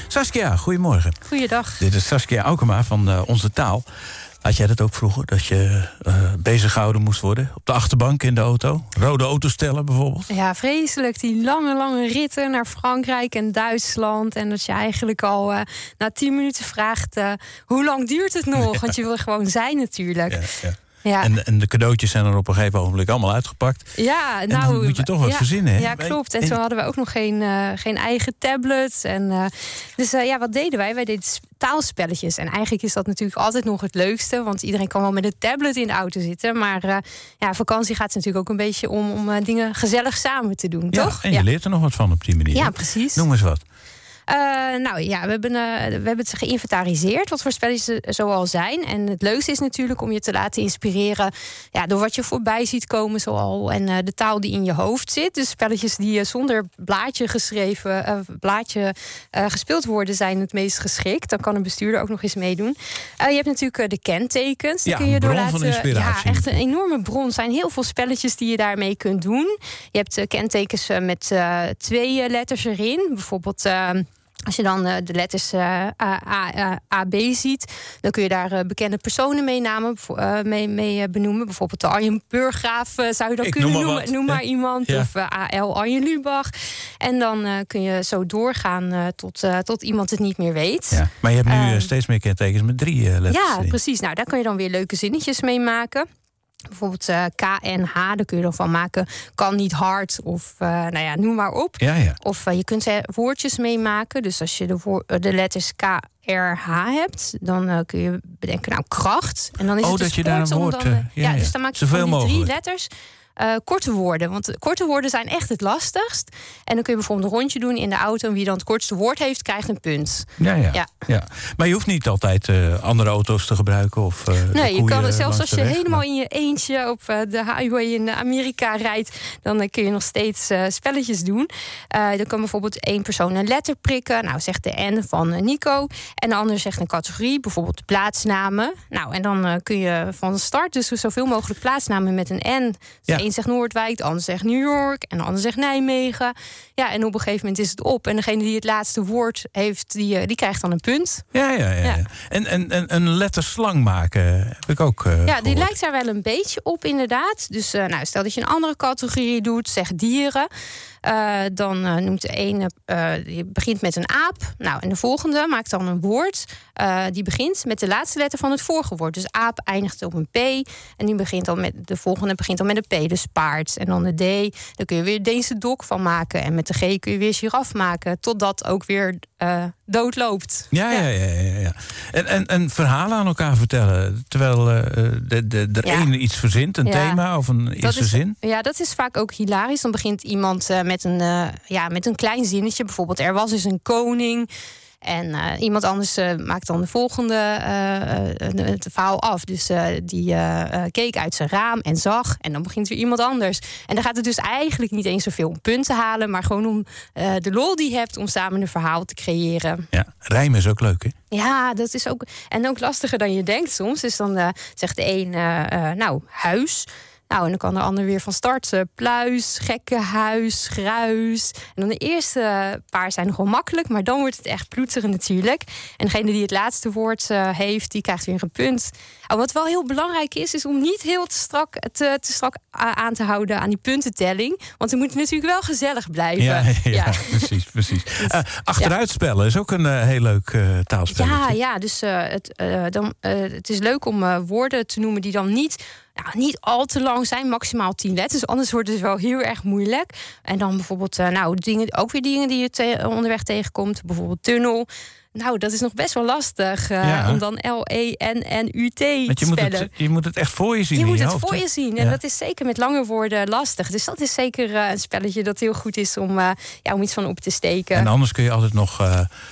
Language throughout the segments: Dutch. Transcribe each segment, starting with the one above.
Saskia, goedemorgen. Goeiedag. Dit is Saskia Aukema van Onze Taal. Had jij dat ook vroeger, dat je bezig gehouden moest worden? Op de achterbank in de auto? Rode autostellen bijvoorbeeld? Ja, vreselijk. Die lange ritten naar Frankrijk en Duitsland. En dat je eigenlijk al na 10 minuten vraagt... hoe lang duurt het nog? Want je wil gewoon zijn natuurlijk. Ja. Ja. En de cadeautjes zijn er op een gegeven ogenblik allemaal uitgepakt. Ja, en dan moet je toch wat verzinnen, hè? Ja, klopt. En toen hadden we ook nog geen eigen tablet. Dus wat deden wij? Wij deden taalspelletjes. En eigenlijk is dat natuurlijk altijd nog het leukste. Want iedereen kan wel met een tablet in de auto zitten. Maar vakantie gaat natuurlijk ook een beetje om dingen gezellig samen te doen, toch? En je leert er nog wat van op die manier. Ja, precies. Noem eens wat. We hebben het geïnventariseerd, wat voor spelletjes er zoal zijn. En het leukste is natuurlijk om je te laten inspireren door wat je voorbij ziet komen zoal. En de taal die in je hoofd zit. Dus spelletjes die zonder blaadje gespeeld worden zijn het meest geschikt. Dan kan een bestuurder ook nog eens meedoen. Je hebt natuurlijk de kentekens. Ja, een bron van inspiratie. Ja, echt een enorme bron. Er zijn heel veel spelletjes die je daarmee kunt doen. Je hebt kentekens met 2 letters erin. Bijvoorbeeld... Als je dan de letters A, B ziet, dan kun je daar bekende personen mee benoemen. Bijvoorbeeld de Arjen Burggraaf zou je dan kunnen noemen. Noem maar iemand. Ja. Of A.L. Arjen Lubach. En dan kun je zo doorgaan tot iemand het niet meer weet. Ja. Maar je hebt nu steeds meer kentekens met 3 letters. Ja, precies. Nou, daar kan je dan weer leuke zinnetjes mee maken. Bijvoorbeeld K en H, daar kun je dan van maken. Kan niet hard of noem maar op. Ja. Of je kunt er woordjes mee maken. Dus als je de letters K, R, H hebt, dan kun je bedenken, kracht. En dan is het dat je daar een woord... Dus dan maak je van die 3 letters... korte woorden, want korte woorden zijn echt het lastigst. En dan kun je bijvoorbeeld een rondje doen in de auto... en wie dan het kortste woord heeft, krijgt een punt. Ja. Maar je hoeft niet altijd andere auto's te gebruiken? Of, nee, je kan zelfs als je weg, helemaal in je eentje... op de highway in Amerika rijdt... dan kun je nog steeds spelletjes doen. Dan kan bijvoorbeeld 1 persoon een letter prikken. Nou, zegt de N van Nico. En de ander zegt een categorie, bijvoorbeeld de plaatsnamen. Nou, en dan kun je van de start dus zoveel mogelijk plaatsnamen met een N... Dus een zegt Noordwijk, de ander zegt New York... en de ander zegt Nijmegen. Ja, en op een gegeven moment is het op. En degene die het laatste woord heeft, die krijgt dan een punt. Ja. En een letterslang maken heb ik ook Ja, die lijkt daar wel een beetje op, inderdaad. Dus stel dat je een andere categorie doet, zeg dieren... dan noemt de ene, die begint met een aap. Nou, en de volgende maakt dan een woord. Die begint met de laatste letter van het vorige woord. Dus aap eindigt op een P. En de volgende begint dan met een P, dus paard. En dan de D, daar kun je weer Deense dok van maken. En met de G kun je weer giraf maken. Totdat ook weer doodloopt. Ja. En verhalen aan elkaar vertellen. Terwijl de een iets verzint, een thema of een eerste zin. Ja, dat is vaak ook hilarisch. Dan begint iemand met een klein zinnetje. Bijvoorbeeld, er was dus een koning... En iemand anders maakt dan de volgende het verhaal af. Dus die keek uit zijn raam en zag. En dan begint weer iemand anders. En dan gaat het dus eigenlijk niet eens zoveel om punten halen... maar gewoon om de lol die je hebt om samen een verhaal te creëren. Ja, rijmen is ook leuk, hè? Ja, dat is ook... En ook lastiger dan je denkt soms. Dus dan zegt de een, huis... Nou, en dan kan de ander weer van start. Pluis, gekkenhuis, gruis. En dan de eerste paar zijn nog wel makkelijk... maar dan wordt het echt ploeteren natuurlijk. En degene die het laatste woord heeft, die krijgt weer een punt. Wat wel heel belangrijk is om niet heel te strak aan te houden... aan die puntentelling. Want dan moet het natuurlijk wel gezellig blijven. Ja. Precies. Achteruitspellen is ook een heel leuk taalspelletje. Ja, dus het is leuk om woorden te noemen die dan niet al te lang zijn, maximaal 10 letters. Anders wordt het wel heel erg moeilijk. En dan bijvoorbeeld dingen die je onderweg tegenkomt. Bijvoorbeeld tunnel. Nou, dat is nog best wel lastig. Om dan L-E-N-N-U-T te spellen. Je moet het echt voor je zien. Je moet het voor je zien. En dat is zeker met lange woorden lastig. Dus dat is zeker een spelletje dat heel goed is om iets van op te steken. En anders kun je altijd nog...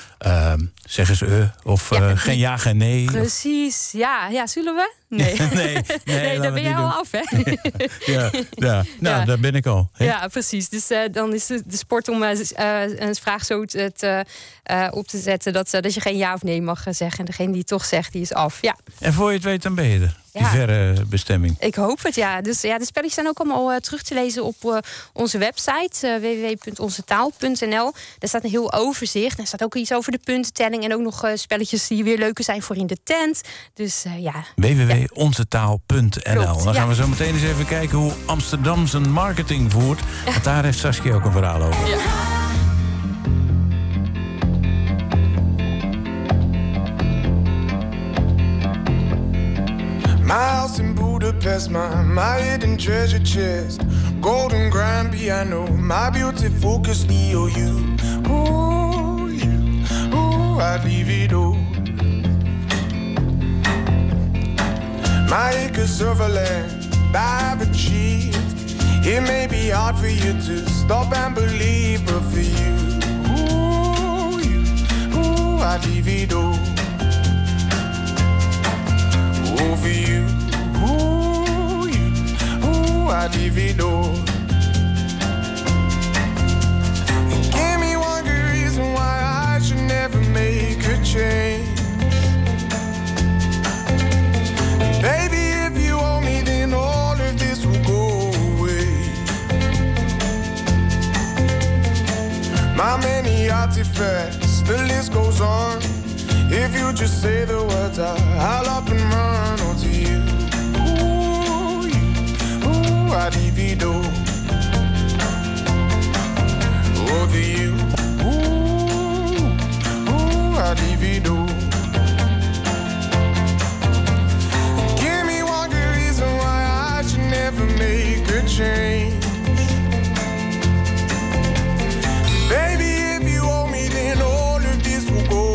zeg eens of geen ja, geen nee. Precies, ja, zullen we? Nee, daar ben jij al af, hè? Daar ben ik al. Hè? Ja, precies. Dus dan is de sport om een vraag zo op te zetten dat je geen ja of nee mag zeggen. En degene die het toch zegt, die is af. Ja. En voor je het weet, dan ben je er. Die verre bestemming. Ik hoop het, ja. Dus ja, de spelletjes zijn ook allemaal terug te lezen op onze website, www.onzetaal.nl. Daar staat een heel overzicht. Daar staat ook iets over de puntentelling en ook nog spelletjes die weer leuker zijn voor in de tent. Dus www.onzetaal.nl. Dan gaan we zo meteen eens even kijken hoe Amsterdam zijn marketing voert. Want daar heeft Saskia ook een verhaal over. Ja. My house in Budapest, my hidden treasure chest, golden grand piano, my beauty focus EOU. Ooh, you, ooh, I'd leave it all. My acres of land I've achieved. It may be hard for you to stop and believe, but for you, ooh, I'd leave it all. For you, I'd leave it all. Give me one good reason why I should never make a change. Baby, if you owe me, then all of this will go away. My many artifacts, the list goes on. If you just say the words, I'll up and run onto you. Ooh, I'd divido. Over you. Ooh, I'd divido. Give me one good reason why I should never make a change. Baby, if you owe me, then all of this will go.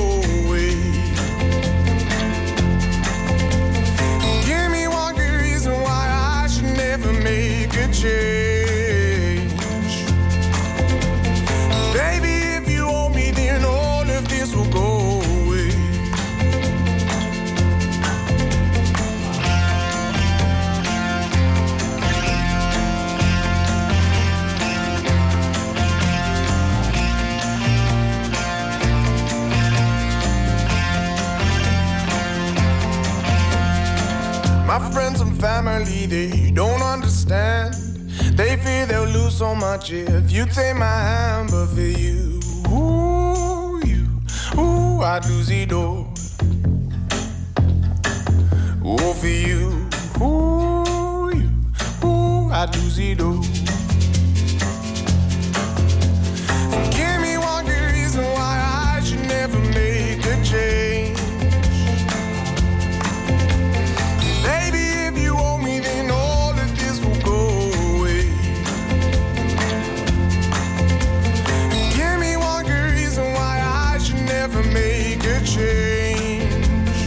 Change. Baby, if you owe me, then all of this will go away. My friends and family, they don't understand. They fear they'll lose so much if you take my hand, but for you, I'd lose it all. Oh, for you, I'd lose it all. Give me one good reason why I should never make a change. Baby, if you owe me, then all of this will go. Make a change.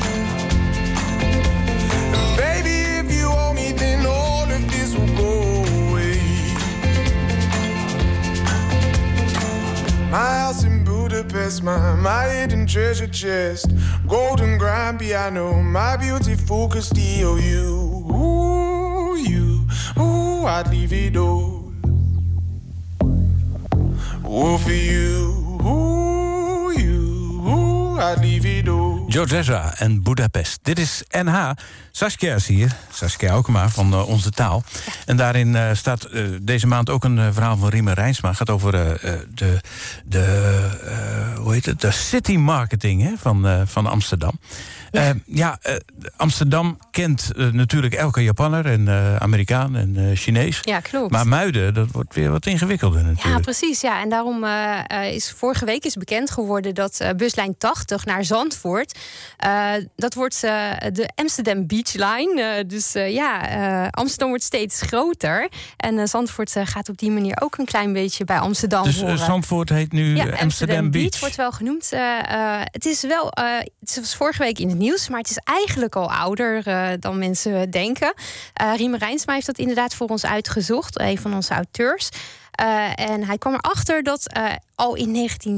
Baby, if you owe me, then all of this will go away. My house in Budapest, my hidden treasure chest, golden grand piano, my beauty focus EOU. Ooh, I'd leave it all. Oh, for you. George Ezra en Budapest. Dit is NH. Saskia is hier. Saskia Aukema van Onze Taal. En daarin staat deze maand ook een verhaal van Riemer Rijnsma. Het gaat over de city marketing van Amsterdam. Ja. Amsterdam kent natuurlijk elke Japanner en Amerikaan en Chinees. Ja, klopt. Maar Muiden, dat wordt weer wat ingewikkelder natuurlijk. Ja, precies. Ja. En daarom is vorige week bekend geworden dat buslijn 80 naar Zandvoort, dat wordt de Amsterdam Beach Line. Amsterdam wordt steeds groter. En Zandvoort gaat op die manier ook een klein beetje bij Amsterdam horen. Dus Zandvoort heet nu Amsterdam Beach. Wordt wel genoemd. Het was vorige week in het nieuws, maar het is eigenlijk al ouder dan mensen denken. Riemer Rijnsma heeft dat inderdaad voor ons uitgezocht, een van onze auteurs. En hij kwam erachter dat al in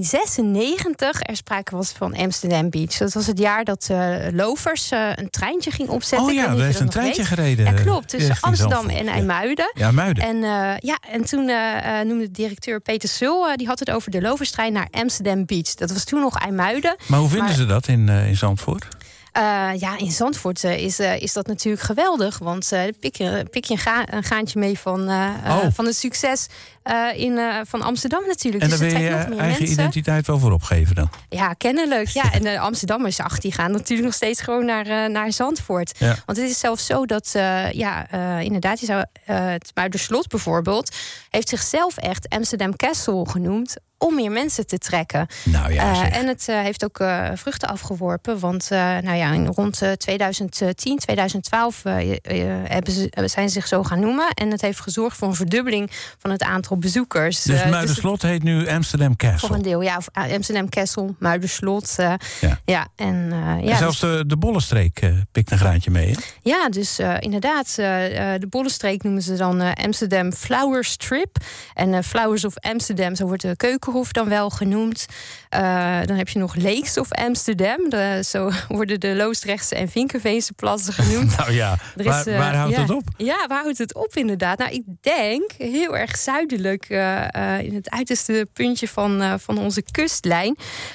1996 er sprake was van Amsterdam Beach. Dat was het jaar dat Lovers een treintje ging opzetten. Oh ja, er heeft een treintje gereden. Ja, klopt. Tussen Amsterdam en IJmuiden. Ja, Muiden. En toen noemde directeur Peter Sul, die had het over de Loverstrein naar Amsterdam Beach. Dat was toen nog IJmuiden. Maar hoe vinden ze dat in Zandvoort? In Zandvoort is dat natuurlijk geweldig. Want pik je een gaantje mee van het succes van Amsterdam natuurlijk. En dus daar wil je eigen identiteit wel voor opgeven dan? Ja, kennelijk. Ja. En de Amsterdammers die gaan natuurlijk nog steeds gewoon naar Zandvoort. Ja. Want het is zelfs zo dat, inderdaad, je zou het Muiderslot bijvoorbeeld heeft zichzelf echt Amsterdam Castle genoemd om meer mensen te trekken. Nou ja, en het heeft ook vruchten afgeworpen. Want rond 2010, 2012 zijn ze zich zo gaan noemen. En het heeft gezorgd voor een verdubbeling van het aantal bezoekers. Dus Muiderslot heet nu Amsterdam Castle? Voor een deel, ja. Of Amsterdam Castle, Muiderslot. En zelfs de Bollenstreek pikt een graantje mee, hè? Ja, dus inderdaad. De Bollenstreek noemen ze dan Amsterdam Flower Strip. En Flowers of Amsterdam, zo wordt de Keukenhof dan wel genoemd. Dan heb je nog Lakes of Amsterdam. Zo worden de Loosdrechtse en Vinkenveense plassen genoemd. Nou ja, waar houdt het op? Ja, waar houdt het op inderdaad? Nou, ik denk heel erg zuidelijk in het uiterste puntje van onze kustlijn.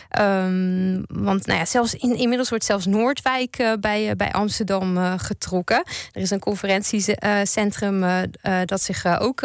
Want zelfs inmiddels wordt zelfs Noordwijk bij Amsterdam getrokken. Er is een conferentiecentrum dat zich ook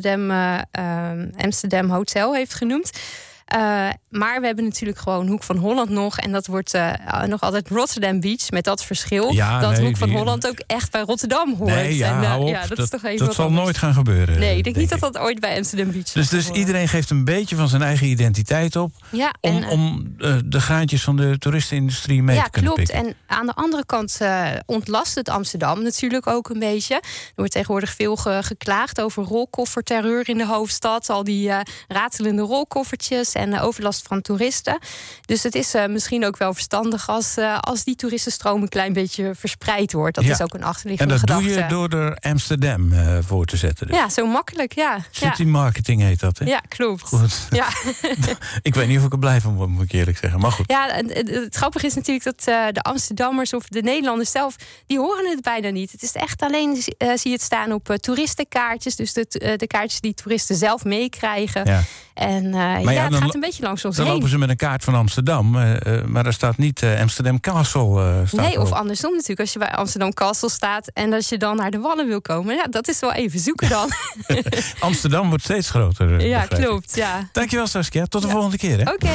Amsterdam Hotel heeft genoemd. Maar we hebben natuurlijk gewoon Hoek van Holland nog. En dat wordt nog altijd Rotterdam Beach. Met dat verschil dat Hoek van Holland ook echt bij Rotterdam hoort. Nee, hou op. Dat is toch even dat zal nooit gaan gebeuren. Nee, ik denk niet dat dat ooit bij Amsterdam Beach is. Dus iedereen geeft een beetje van zijn eigen identiteit op. Ja, om de graantjes van de toeristenindustrie mee te kunnen pikken. Ja, klopt. En aan de andere kant ontlast het Amsterdam natuurlijk ook een beetje. Er wordt tegenwoordig veel geklaagd over rolkofferterreur in de hoofdstad. Al die ratelende rolkoffertjes en overlast van toeristen. Dus het is misschien ook wel verstandig als die toeristenstroom een klein beetje verspreid wordt. Dat is ook een achterliggende gedachte. En dat doe je door er Amsterdam voor te zetten. Dus. Ja, zo makkelijk, ja. City marketing heet dat, hè? Ja, klopt. Goed. Ja. Ik weet niet of ik er blij van word, moet ik eerlijk zeggen. Maar goed. Ja, het grappige is natuurlijk dat de Amsterdammers of de Nederlanders zelf, die horen het bijna niet. Het is echt alleen, zie je het staan op toeristenkaartjes. Dus de kaartjes die toeristen zelf meekrijgen. Ja. En het gaat een beetje langs ons heen. Dan lopen ze met een kaart van Amsterdam, maar daar staat niet Amsterdam Castle. Nee, of andersom natuurlijk. Als je bij Amsterdam Castle staat en als je dan naar de Wallen wil komen, ja, dat is wel even zoeken dan. Amsterdam wordt steeds groter. Ja, klopt. Ja. Dankjewel, Saskia. Tot de volgende keer. Oké.